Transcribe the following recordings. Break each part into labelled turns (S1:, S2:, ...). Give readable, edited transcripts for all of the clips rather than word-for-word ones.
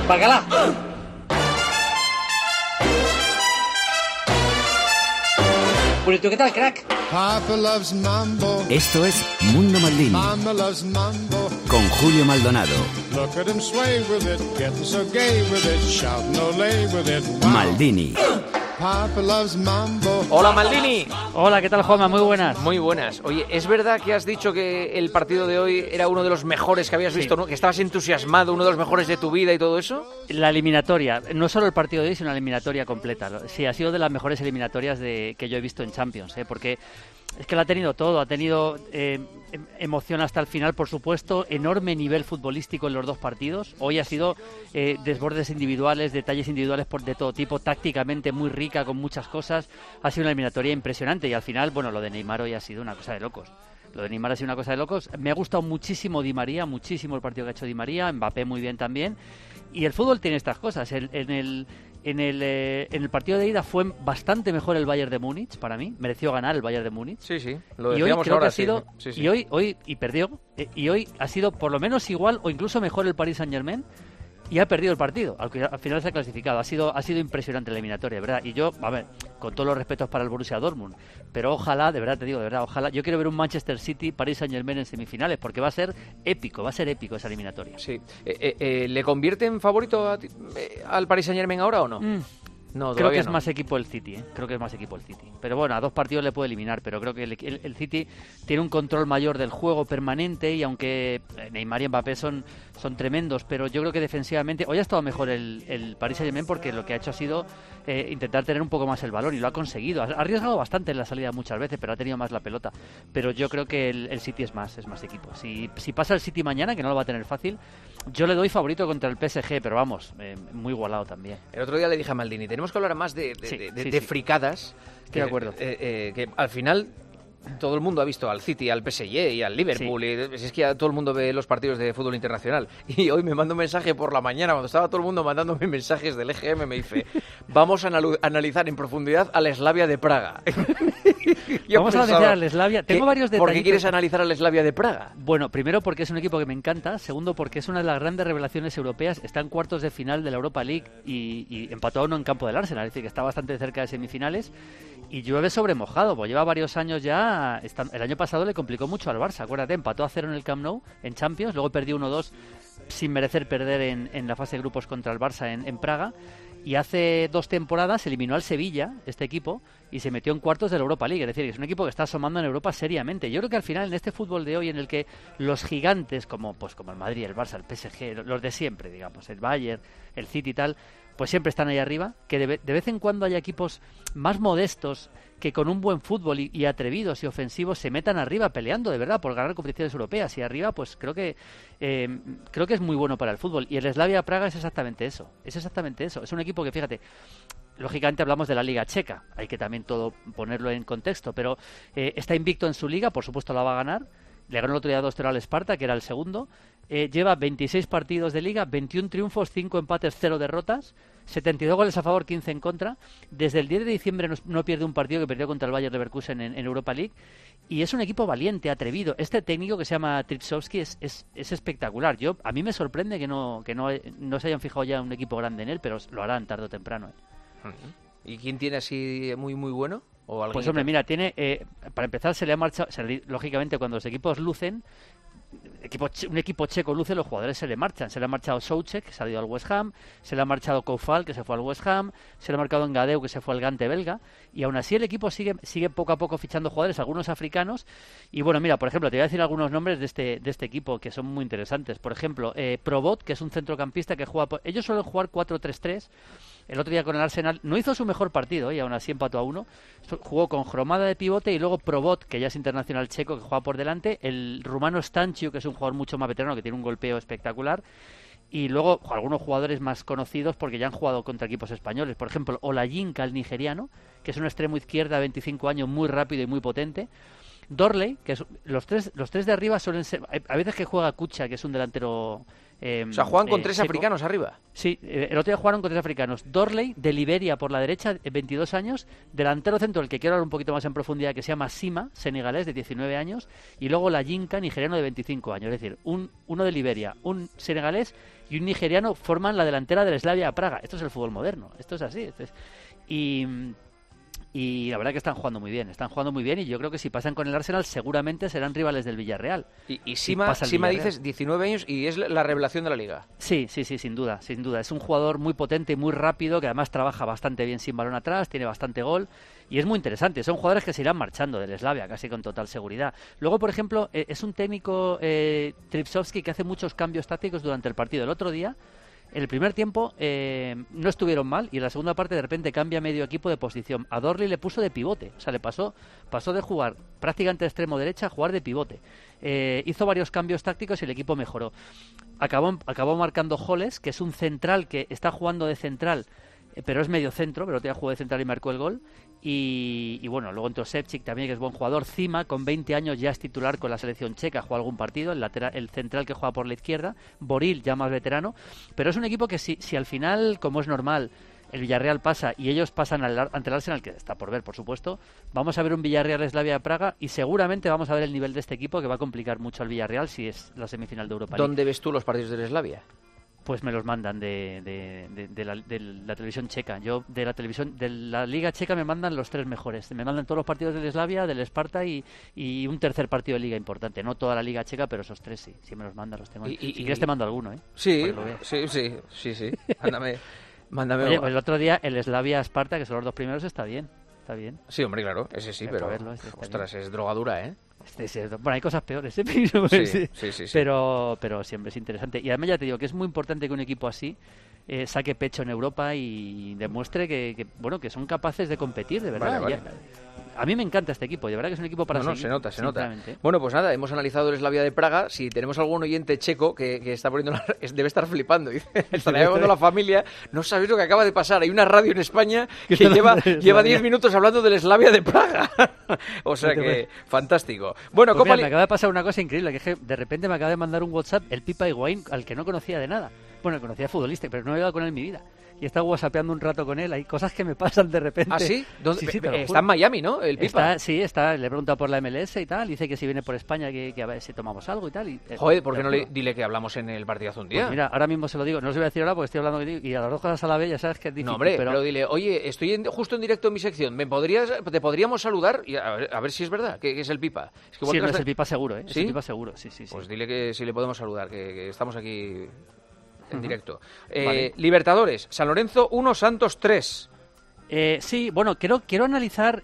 S1: ¡Bacalá! Purito, ¿qué tal, crack?
S2: Papa loves mambo.
S3: Esto es Mundo Maldini.
S2: Mama loves mambo.
S3: Con Julio Maldonado.
S2: Look at him sway with it, getting so gay with it, shouting olé with it. Wow.
S3: Maldini.
S2: Papa loves mambo.
S4: Hola, Maldini.
S5: Hola, ¿qué tal, Juanma? Muy buenas.
S4: Muy buenas. Oye, ¿es verdad que has dicho que el partido de hoy era uno de los mejores que habías visto, ¿no? Que estabas entusiasmado, uno de los mejores de tu vida y todo eso?
S5: La eliminatoria, no solo el partido de hoy, sino la eliminatoria completa. Sí, ha sido de las mejores eliminatorias que yo he visto en Champions, porque es que lo ha tenido todo, ha tenido emoción hasta el final, por supuesto, enorme nivel futbolístico en los dos partidos. Hoy ha sido desbordes individuales, detalles individuales de todo tipo, tácticamente muy rica, con muchas cosas. Ha sido una eliminatoria impresionante y al final, bueno, lo de Neymar hoy ha sido una cosa de locos. Lo de Neymar ha sido una cosa de locos. Me ha gustado muchísimo Di María, muchísimo el partido que ha hecho Di María, Mbappé muy bien también. Y el fútbol tiene estas cosas. En el partido de ida fue bastante mejor el Bayern de Múnich, para mí. Mereció ganar el Bayern de Múnich.
S4: Sí, lo decíamos
S5: y hoy creo
S4: ahora,
S5: que ha sido,
S4: sí.
S5: Y hoy perdió. Y hoy ha sido por lo menos igual o incluso mejor el Paris Saint-Germain. Y ha perdido el partido, al final se ha clasificado. Ha sido impresionante la eliminatoria, ¿verdad? Y yo, a ver, con todos los respetos para el Borussia Dortmund, pero ojalá, de verdad te digo, de verdad, ojalá. Yo quiero ver un Manchester City, Paris Saint-Germain en semifinales, porque va a ser épico esa eliminatoria.
S4: Sí. ¿Le convierte en favorito al Paris Saint-Germain ahora o no? No,
S5: creo que es más equipo el City, creo que es más equipo el City. Pero bueno, a 2 partidos le puede eliminar, pero creo que el City tiene un control mayor del juego permanente y aunque Neymar y Mbappé son tremendos, pero yo creo que defensivamente hoy ha estado mejor el Paris Saint-Germain porque lo que ha hecho ha sido intentar tener un poco más el balón y lo ha conseguido. Ha arriesgado bastante en la salida muchas veces, pero ha tenido más la pelota. Pero yo creo que el City es más equipo. Si pasa el City mañana, que no lo va a tener fácil, yo le doy favorito contra el PSG, pero vamos, muy igualado también.
S4: El otro día le dije a Maldini, tenemos que hablar más de fricadas.
S5: Estoy de acuerdo.
S4: Que al final todo el mundo ha visto al City, al PSG y al Liverpool. Sí. Y es que ya todo el mundo ve los partidos de fútbol internacional. Y hoy me manda un mensaje por la mañana, cuando estaba todo el mundo mandándome mensajes del EGM, me dice, vamos a analizar en profundidad al Slavia de Praga.
S5: Vamos a analizar al Slavia. Tengo varios detalles.
S4: ¿Por qué quieres analizar al Slavia de Praga?
S5: Bueno, primero porque es un equipo que me encanta. Segundo porque es una de las grandes revelaciones europeas. Está en cuartos de final de la Europa League y empató a uno en campo del Arsenal. Es decir, que está bastante cerca de semifinales. Y llueve sobre mojado, pues lleva varios años ya. El año pasado le complicó mucho al Barça, acuérdate, empató a 0 en el Camp Nou, en Champions, luego perdió 1-2 sin merecer perder en la fase de grupos contra el Barça en Praga. Y hace 2 temporadas eliminó al Sevilla, este equipo, y se metió en cuartos de la Europa League. Es decir, es un equipo que está asomando en Europa seriamente. Yo creo que al final, en este fútbol de hoy, en el que los gigantes, como el Madrid, el Barça, el PSG, los de siempre, digamos, el Bayern, el City y tal, pues siempre están ahí arriba, que de vez en cuando hay equipos más modestos que con un buen fútbol y atrevidos y ofensivos se metan arriba peleando de verdad por ganar competiciones europeas, y arriba pues creo que es muy bueno para el fútbol, y el Slavia Praga es exactamente eso. Es un equipo que, fíjate, lógicamente hablamos de la Liga Checa, hay que también todo ponerlo en contexto, pero está invicto en su liga, por supuesto la va a ganar. Le ganó el otro día 2-0 al Sparta, que era el segundo. Lleva 26 partidos de liga, 21 triunfos, 5 empates, 0 derrotas, 72 goles a favor, 15 en contra. Desde el 10 de diciembre no pierde un partido, que perdió contra el Bayer Leverkusen en Europa League. Y es un equipo valiente, atrevido. Este técnico que se llama Tripsowski es espectacular. A mí me sorprende que no se hayan fijado ya un equipo grande en él, pero lo harán tarde o temprano.
S4: ¿Y quién tiene así muy muy bueno?
S5: Pues hombre, mira, tiene para empezar se le ha marchado, lógicamente cuando los equipos lucen, un equipo checo luce, los jugadores se le marchan. Se le ha marchado Souček, que se ha ido al West Ham, se le ha marchado Koufal, que se fue al West Ham, se le ha marcado Engadeu, que se fue al Gante belga, y aún así el equipo sigue poco a poco fichando jugadores, algunos africanos. Y bueno, mira, por ejemplo, te voy a decir algunos nombres de este equipo que son muy interesantes. Por ejemplo, Probot, que es un centrocampista que juega ellos suelen jugar 4-3-3. El otro día con el Arsenal no hizo su mejor partido y aún así empató a 1. Jugó con Hromada de pivote y luego Probot, que ya es internacional checo, que juega por delante. El rumano Stanciu, que es un jugador mucho más veterano, que tiene un golpeo espectacular. Y luego algunos jugadores más conocidos porque ya han jugado contra equipos españoles. Por ejemplo, Olayinka, el nigeriano, que es un extremo izquierda de 25 años, muy rápido y muy potente. Dorley, que los tres de arriba suelen ser... A veces que juega Kucha, que es un delantero
S4: O sea, juegan con 3 africanos arriba.
S5: Sí, el otro día jugaron con 3 africanos. Dorley, de Liberia por la derecha, 22 años. Delantero centro, el que quiero hablar un poquito más en profundidad, que se llama Sima, senegalés, de 19 años. Y luego la Yinka, nigeriano, de 25 años. Es decir, uno de Liberia, un senegalés y un nigeriano forman la delantera del Slavia Praga. Esto es el fútbol moderno. Esto es así. Y la verdad que están jugando muy bien, y yo creo que si pasan con el Arsenal seguramente serán rivales del Villarreal.
S4: Y Sima dices 19 años y es la revelación de la liga.
S5: Sí, sin duda. Es un jugador muy potente y muy rápido, que además trabaja bastante bien sin balón atrás, tiene bastante gol y es muy interesante. Son jugadores que se irán marchando del Slavia casi con total seguridad. Luego, por ejemplo, es un técnico, Tripsovski, que hace muchos cambios tácticos durante el partido. El otro día, en el primer tiempo no estuvieron mal y en la segunda parte de repente cambia medio equipo de posición. A Dorley le puso de pivote, o sea, le pasó de jugar prácticamente de extremo derecha a jugar de pivote. Hizo varios cambios tácticos y el equipo mejoró. Acabó marcando Holes, que es un central que está jugando de central, pero es medio centro, pero todavía jugó de central y marcó el gol. Y bueno, luego entró Ševčík también, que es buen jugador. Cima, con 20 años, ya es titular con la selección checa, juega algún partido, el central que juega por la izquierda. Boril, ya más veterano, pero es un equipo que si al final, como es normal, el Villarreal pasa y ellos pasan ante el Arsenal, que está por ver, por supuesto, vamos a ver un Villarreal Slavia Praga y seguramente vamos a ver el nivel de este equipo, que va a complicar mucho al Villarreal si es la semifinal de Europa League.
S4: ¿Dónde ves tú los partidos del Slavia?
S5: Pues me los mandan de la televisión checa. Yo de la liga checa me mandan los 3 mejores. Me mandan todos los partidos del Slavia, del Sparta y un tercer partido de liga importante. No toda la liga checa, pero esos 3 sí. Sí me los mandan, los tengo. Si quieres te mando alguno, ¿eh?
S4: Sí. Mándame.
S5: Oye, pues el otro día el Slavia Sparta, que son los 2 primeros, está bien.
S4: Sí, hombre, claro. Ese sí, pero ostras, es drogadura, ¿eh?
S5: Bueno, hay cosas peores, ¿eh?
S4: Sí.
S5: Pero siempre es interesante. Y además ya te digo que es muy importante que un equipo así saque pecho en Europa y demuestre que son capaces de competir, de verdad.
S4: Vale.
S5: A mí me encanta este equipo, de verdad que es un equipo para seguir.
S4: Se nota. Bueno, pues nada, hemos analizado el Slavia de Praga. Si tenemos algún oyente checo que está poniendo debe estar flipando. Dice, estará llamando a la familia. No sabéis lo que acaba de pasar. Hay una radio en España que lleva 10 minutos hablando del Slavia de Praga. O sea que, fantástico. Bueno,
S5: pues mira, me acaba de pasar una cosa increíble, que es que de repente me acaba de mandar un WhatsApp el Pipa Higuaín, al que no conocía de nada. Bueno, conocía futbolista, pero no he hablado con él en mi vida. Y he estado whatsappeando un rato con él. Hay cosas que me pasan de repente.
S4: ¿Ah, sí?
S5: Sí,
S4: está en Miami, ¿no? El Pipa.
S5: Está. Le he preguntado por la MLS y tal. Dice que si viene por España, que a ver si tomamos algo y tal.
S4: Joder, ¿por qué no dile que hablamos en el partidazo un día?
S5: Pues mira, ahora mismo se lo digo. No os voy a decir ahora porque estoy hablando contigo. Y a las 2 cosas a la vez ya sabes que es difícil.
S4: No, hombre, pero dile, oye, estoy justo en directo en mi sección. ¿Te podríamos saludar? Y a ver si es verdad que es el Pipa. Es que
S5: sí, no es el Pipa seguro, ¿eh?
S4: ¿Sí?
S5: Es el Pipa seguro, sí.
S4: Pues dile que si le podemos saludar, que estamos aquí en directo.
S5: Vale.
S4: Libertadores, San Lorenzo 1, Santos 3.
S5: Sí, bueno, quiero analizar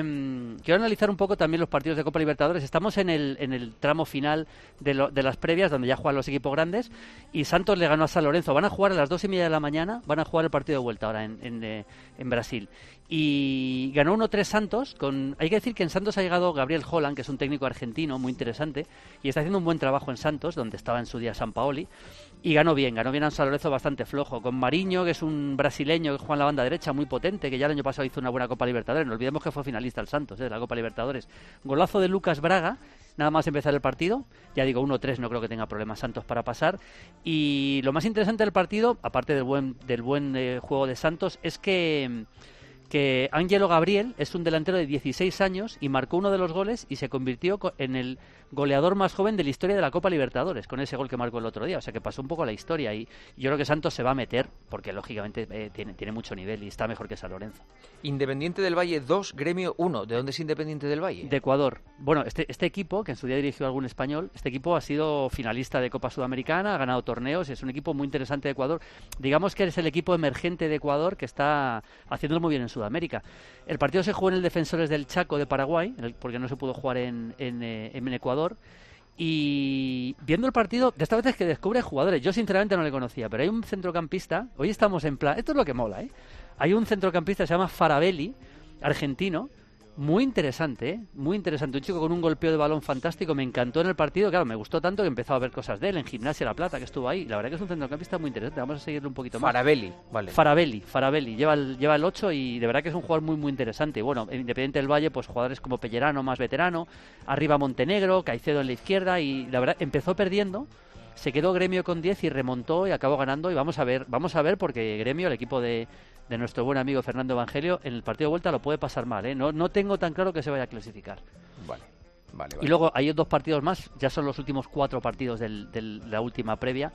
S5: un poco también los partidos de Copa Libertadores. Estamos en el tramo final de las previas, donde ya juegan los equipos grandes, y Santos le ganó a San Lorenzo. Van a jugar a las 2:30 de la mañana, van a jugar el partido de vuelta ahora en Brasil. Y ganó 1-3 Santos. Hay que decir que en Santos ha llegado Gabriel Holland, que es un técnico argentino muy interesante, y está haciendo un buen trabajo en Santos, donde estaba en su día Sampaoli. Y ganó bien a San Lorenzo bastante flojo, con Mariño, que es un brasileño que juega en la banda derecha, muy potente, que ya el año pasado hizo una buena Copa Libertadores. No olvidemos que fue finalista el Santos, de la Copa Libertadores. Golazo de Lucas Braga, nada más empezar el partido. Ya digo, 1-3, no creo que tenga problemas Santos para pasar. Y lo más interesante del partido, aparte del buen juego de Santos, es que Ángelo Gabriel es un delantero de 16 años y marcó uno de los goles y se convirtió en el goleador más joven de la historia de la Copa Libertadores, con ese gol que marcó el otro día. O sea que pasó un poco la historia y yo creo que Santos se va a meter porque lógicamente tiene mucho nivel y está mejor que San Lorenzo.
S4: Independiente del Valle 2, Gremio 1. ¿De dónde es Independiente del Valle?
S5: De Ecuador. Bueno, este equipo, que en su día dirigió algún español, este equipo ha sido finalista de Copa Sudamericana, ha ganado torneos, es un equipo muy interesante de Ecuador. Digamos que es el equipo emergente de Ecuador que está haciéndolo muy bien en Sudamérica. El partido se jugó en el Defensores del Chaco de Paraguay, porque no se pudo jugar en Ecuador. Y viendo el partido, de esta vez es que descubre jugadores. Yo sinceramente no le conocía, pero hay un centrocampista. Hoy estamos en plan, esto es lo que mola, ¿eh? Hay un centrocampista que se llama Farabelli, argentino, muy interesante, muy interesante. Un chico con un golpeo de balón fantástico. Me encantó en el partido. Claro, me gustó tanto que he empezado a ver cosas de él en Gimnasia La Plata, que estuvo ahí. La verdad que es un centrocampista muy interesante. Vamos a seguirlo un poquito más.
S4: Farabelli, vale.
S5: Farabelli. Lleva el 8 y de verdad que es un jugador muy, muy interesante. Y bueno, Independiente del Valle, pues jugadores como Pellerano, más veterano. Arriba Montenegro, Caicedo en la izquierda. Y la verdad, empezó perdiendo. se quedó Gremio con 10 y remontó y acabó ganando. Y vamos a ver porque Gremio, el equipo de nuestro buen amigo Fernando Evangelio, en el partido de vuelta lo puede pasar mal, ¿eh? No tengo tan claro que se vaya a clasificar.
S4: Vale.
S5: Y luego hay 2 partidos más, ya son los últimos 4 partidos de la última previa.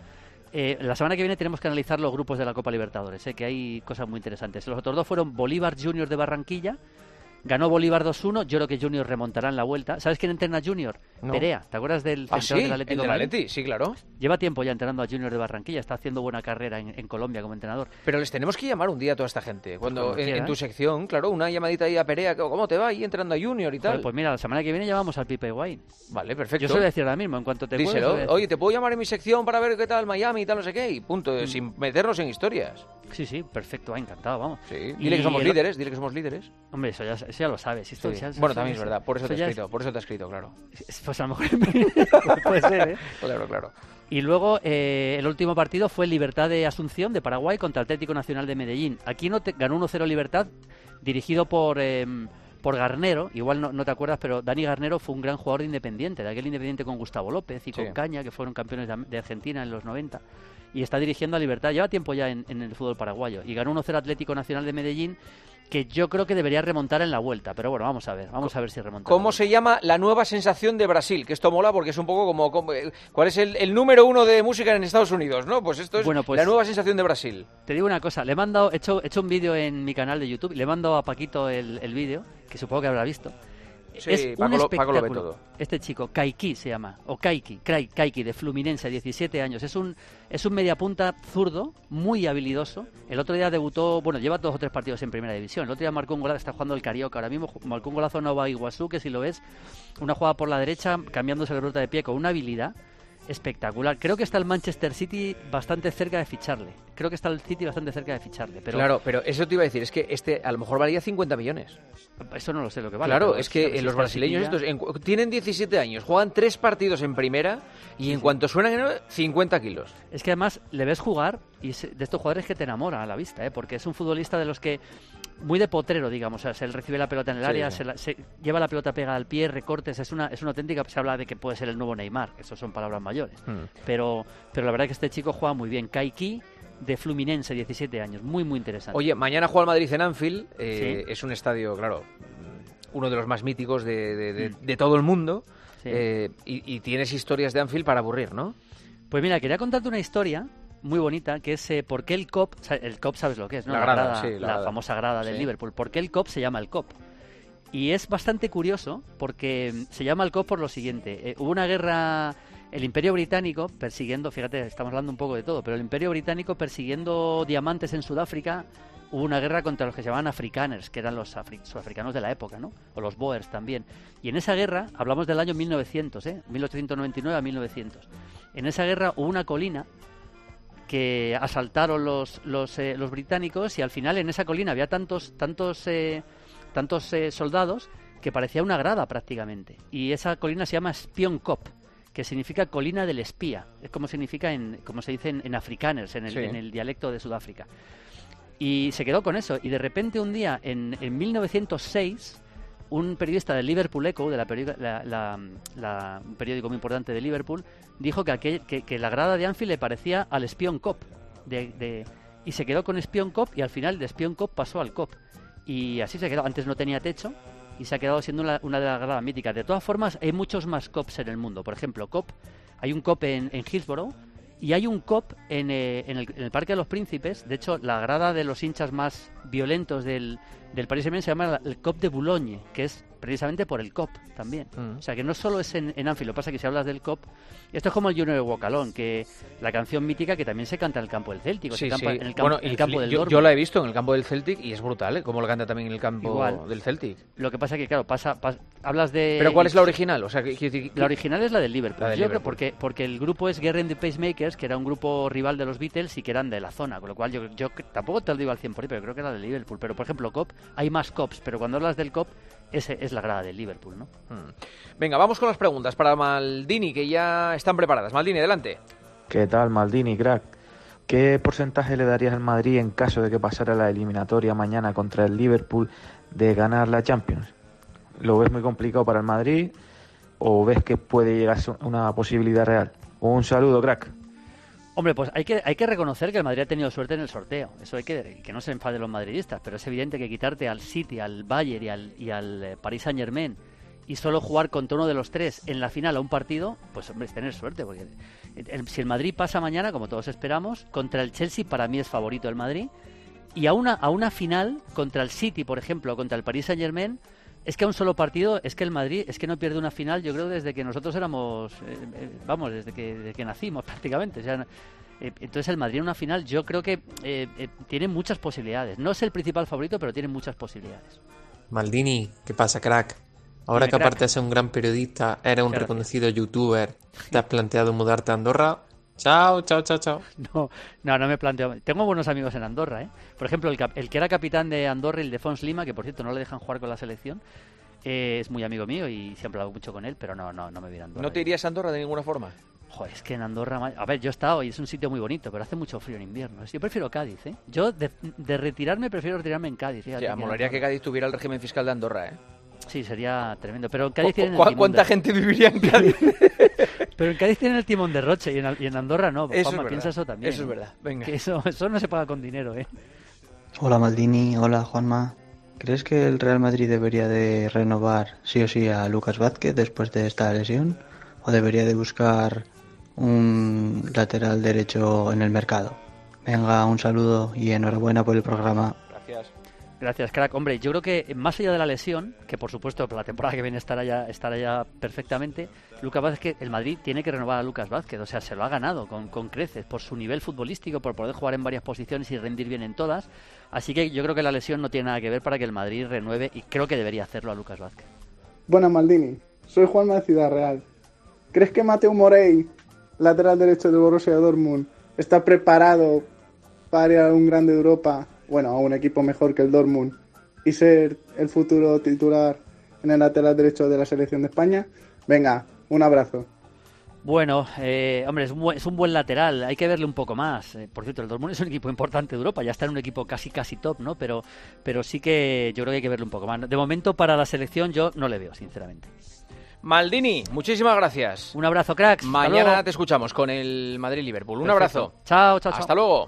S5: La semana que viene tenemos que analizar los grupos de la Copa Libertadores, que hay cosas muy interesantes. Los otros 2 fueron Bolívar Junior de Barranquilla. Ganó Bolívar 2-1, yo creo que Junior remontará en la vuelta. ¿Sabes quién entrena a Junior?
S4: No.
S5: Perea, ¿te acuerdas del
S4: central
S5: del Atlético?
S4: ¿El del Atleti? Sí, claro.
S5: Lleva tiempo ya entrenando a Junior de Barranquilla, está haciendo buena carrera en Colombia como entrenador.
S4: Pero les tenemos que llamar un día a toda esta gente. Cuando en tu
S5: quieras.
S4: sección, claro, una llamadita ahí a Perea, ¿cómo te va ahí entrenando a Junior y tal?
S5: Pues mira, la semana que viene llamamos al Pipe Higuaín.
S4: Vale, perfecto.
S5: Yo se lo voy a decir ahora mismo, en cuanto te
S4: Díselo.
S5: cuelgue,
S4: Oye, ¿te puedo llamar en mi sección para ver qué tal Miami y tal, no sé qué? Y punto, sin meternos en historias.
S5: Sí, perfecto, encantado, vamos.
S4: Sí. Dile que somos líderes,
S5: Hombre, eso ya lo sabes. Esto,
S4: Sí.
S5: ya,
S4: Bueno, también es verdad, por eso te he
S5: es...
S4: escrito, claro.
S5: Pues a lo mejor puede ser, ¿eh?
S4: Claro.
S5: Y luego el último partido fue Libertad de Asunción de Paraguay contra Atlético Nacional de Medellín. Aquí ganó 1-0 Libertad, dirigido por Garnero. Igual no te acuerdas, pero Dani Garnero fue un gran jugador de Independiente, de aquel Independiente con Gustavo López y con Caña, que fueron campeones de Argentina en los 90. Y está dirigiendo a Libertad. Lleva tiempo ya en el fútbol paraguayo. Y ganó 1-0 Atlético Nacional de Medellín, que yo creo que debería remontar en la vuelta. Pero bueno, vamos a ver si remonta.
S4: ¿Cómo se llama la nueva sensación de Brasil? Que esto mola porque es un poco como ¿cuál es el número 1 de música en Estados Unidos? ¿No? Pues esto es la nueva sensación de Brasil.
S5: Te digo una cosa, he hecho un vídeo en mi canal de YouTube, le he mandado a Paquito el vídeo, que supongo que habrá visto.
S4: Sí,
S5: es un espectáculo.
S4: Paco lo ve todo.
S5: Este chico, Kaiki se llama, o Kaiki de Fluminense, 17 años. Es un mediapunta zurdo, muy habilidoso. El otro día debutó, lleva 2 o 3 partidos en primera división. El otro día marcó un golazo, está jugando el Carioca ahora mismo, marcó un golazo a Nova Iguazú, que si lo ves, una jugada por la derecha, cambiándose la ruta de pie con una habilidad espectacular. Creo que está el Manchester City bastante cerca de ficharle. Pero
S4: claro, pero eso te iba a decir, es que a lo mejor valía 50 millones.
S5: Eso no lo sé lo que vale.
S4: Claro, es que los brasileños tienen 17 años, juegan 3 partidos en primera y en cuanto suenan 50 kilos.
S5: Es que además le ves jugar y de estos jugadores que te enamora a la vista, porque es un futbolista de los que muy de potrero, digamos, o sea, él recibe la pelota en el área, se lleva la pelota pegada al pie, recortes, es una auténtica, se habla de que puede ser el nuevo Neymar, eso son palabras mayores, pero la verdad es que este chico juega muy bien. Kaiki de Fluminense, 17 años, muy interesante.
S4: Oye, mañana juega el Madrid en Anfield,
S5: ¿Sí?
S4: Es un estadio, claro, uno de los más míticos de todo el mundo,
S5: Sí.
S4: y tienes historias de Anfield para aburrir, ¿no?
S5: Pues mira, quería contarte una historia muy bonita, que es por qué el COP, el COP sabes lo que es, ¿no?
S4: La grada, sí,
S5: la famosa grada del Liverpool. ¿Por qué el COP se llama el COP? Y es bastante curioso porque se llama el COP por lo siguiente. Hubo una guerra, el Imperio Británico persiguiendo, fíjate, estamos hablando un poco de todo, pero el Imperio Británico persiguiendo diamantes en Sudáfrica, hubo una guerra contra los que se llamaban afrikaners, que eran los sudafricanos de la época, ¿no? O los boers también. Y en esa guerra, hablamos del año 1900, 1899 a 1900. En esa guerra hubo una colina que asaltaron los británicos, y al final en esa colina había tantos soldados que parecía una grada prácticamente. Y esa colina se llama Spionkop, que significa colina del espía. Es como significa como se dice en afrikaners, en el dialecto de Sudáfrica. Y se quedó con eso. Y de repente un día, en 1906, un periodista del Liverpool Echo, de un periódico muy importante de Liverpool, dijo que la grada de Anfield le parecía al Spionkop. Y se quedó con Spionkop, y al final de Spionkop pasó al Kop. Y así se quedó. Antes no tenía techo y se ha quedado siendo una de las gradas míticas. De todas formas, hay muchos más Kops en el mundo. Por ejemplo, hay un Kop en Hillsborough, y hay un Kop en el Parque de los Príncipes. De hecho, la grada de los hinchas más violentos del Paris Saint-Germain se llama el Kop de Boulogne, que es precisamente por el Kop también. O sea, que no solo es en Anfield. Lo que pasa es que si hablas del Kop, esto es como el Junior de Walk Alone, que la canción mítica que también se canta en el campo del Celtic, en el campo del Dortmund.
S4: Yo la he visto en el campo del Celtic y es brutal, como lo canta también en el campo
S5: Igual.
S4: del Celtic.
S5: Lo que pasa es que, claro, hablas de...
S4: ¿Pero cuál es la original? O sea,
S5: la original es la del Liverpool.
S4: La del Liverpool.
S5: Porque el grupo es Guerra and the Pacemakers, que era un grupo rival de los Beatles y que eran de la zona, con lo cual yo tampoco te lo digo al 100%, pero creo que era del Liverpool. Pero, por ejemplo, Kop, hay más Kops, pero cuando hablas del Kop, ese es la grada del Liverpool, ¿no?
S4: Venga, vamos con las preguntas para Maldini, que ya están preparadas. Maldini, adelante.
S6: ¿Qué tal, Maldini, crack? ¿Qué porcentaje le darías al Madrid en caso de que pasara la eliminatoria mañana contra el Liverpool de ganar la Champions? ¿Lo ves muy complicado para el Madrid o ves que puede llegar a una posibilidad real? Un saludo, crack.
S5: Hombre, pues hay que reconocer que el Madrid ha tenido suerte en el sorteo. Eso hay que no se enfaden los madridistas, pero es evidente que quitarte al City, al Bayern y al Paris Saint-Germain y solo jugar contra uno de los tres en la final a un partido, pues hombre, es tener suerte, porque si el Madrid pasa mañana, como todos esperamos, contra el Chelsea, para mí es favorito el Madrid, y a una final contra el City, por ejemplo, contra el Paris Saint-Germain, es que a un solo partido, es que el Madrid es que no pierde una final, yo creo, desde que nosotros éramos, desde que nacimos prácticamente. O sea, entonces el Madrid en una final yo creo que tiene muchas posibilidades. No es el principal favorito, pero tiene muchas posibilidades.
S7: Maldini, ¿qué pasa, crack? Ahora
S5: Dime,
S7: que
S5: crack.
S7: aparte de ser un gran periodista, eres un
S5: Gracias.
S7: reconocido youtuber, ¿te has planteado mudarte a Andorra? Chao, chao, chao, chao.
S5: No me planteo. Tengo buenos amigos en Andorra, ¿eh? Por ejemplo, el que era capitán de Andorra, el Defons Lima, que por cierto no le dejan jugar con la selección, es muy amigo mío y siempre hablo mucho con él, pero no me voy a Andorra.
S4: ¿No te irías a Andorra de ninguna forma?
S5: Joder, es que en Andorra... A ver, yo he estado y es un sitio muy bonito, pero hace mucho frío en invierno. Yo prefiero Cádiz, ¿eh? Yo de retirarme prefiero retirarme en Cádiz. Fíjate,
S4: Ya,
S5: en
S4: molaría que
S5: Andorra.
S4: Cádiz tuviera el régimen fiscal de Andorra, ¿eh?
S5: Sí, sería tremendo. Pero en Cádiz tienen el timón
S4: ¿Cuánta
S5: de...
S4: gente viviría en Cádiz?
S5: Pero en Cádiz tienen el timón de Roche y en Andorra no.
S4: Eso
S5: Juanma,
S4: es
S5: piensa
S4: verdad.
S5: eso también.
S4: Eso es
S5: ¿eh?
S4: verdad. Venga.
S5: Que eso no se paga con dinero, ¿eh?
S8: Hola Maldini, hola Juanma. ¿Crees que el Real Madrid debería de renovar sí o sí a Lucas Vázquez después de esta lesión? ¿O debería de buscar un lateral derecho en el mercado? Venga, un saludo y enhorabuena por el programa.
S4: Gracias.
S5: Gracias, crack. Hombre, yo creo que más allá de la lesión, que por supuesto para la temporada que viene estará ya perfectamente, Lucas Vázquez, el Madrid tiene que renovar a Lucas Vázquez, o sea, se lo ha ganado con creces, por su nivel futbolístico, por poder jugar en varias posiciones y rendir bien en todas, así que yo creo que la lesión no tiene nada que ver para que el Madrid renueve y creo que debería hacerlo a Lucas Vázquez.
S9: Buenas, Maldini. Soy Juanma de Ciudad Real. ¿Crees que Mateu Morey, lateral derecho del Borussia Dortmund, está preparado para ir a un grande de Europa, bueno, a un equipo mejor que el Dortmund, y ser el futuro titular en el lateral derecho de la selección de España? Venga, un abrazo.
S5: Bueno, hombre, es un buen lateral, hay que verle un poco más. Por cierto, el Dortmund es un equipo importante de Europa, ya está en un equipo casi top, ¿no? Pero sí que yo creo que hay que verle un poco más. De momento, para la selección yo no le veo, sinceramente.
S4: Maldini, muchísimas gracias.
S5: Un abrazo, cracks. Hasta
S4: Mañana
S5: luego.
S4: te escuchamos con el Madrid-Liverpool. Un
S5: Perfecto.
S4: abrazo.
S5: Chao.
S4: Hasta luego.